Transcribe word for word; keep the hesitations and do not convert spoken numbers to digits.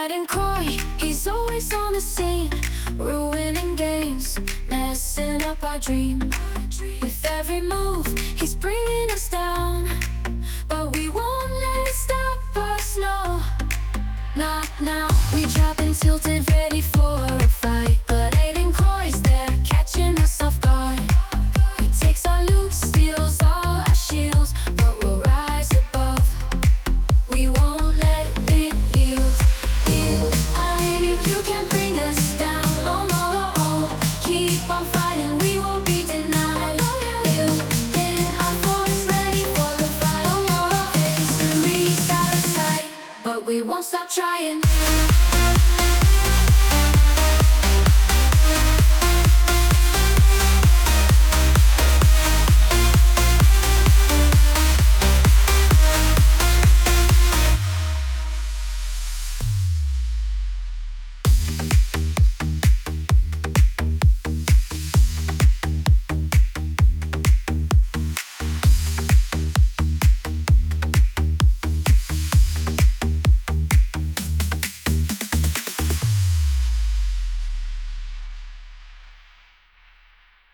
Adenkoi, he's always on the scene, ruining games, messing up our dream. With every move, he's bringing us down, but we won't let it stop us, no, not now. We drop and tilted, ready for a fight, but Adenkoi's there, catching us off guard. He takes our loot, steals all our shields, but we'll rise above. We won't let it yield. Yield. I you can bring us down. Oh no, oh, oh. Keep on fighting, we won't be denied. You in our force, ready for the fight. Oh no, history's out of sight, but we won't stop trying.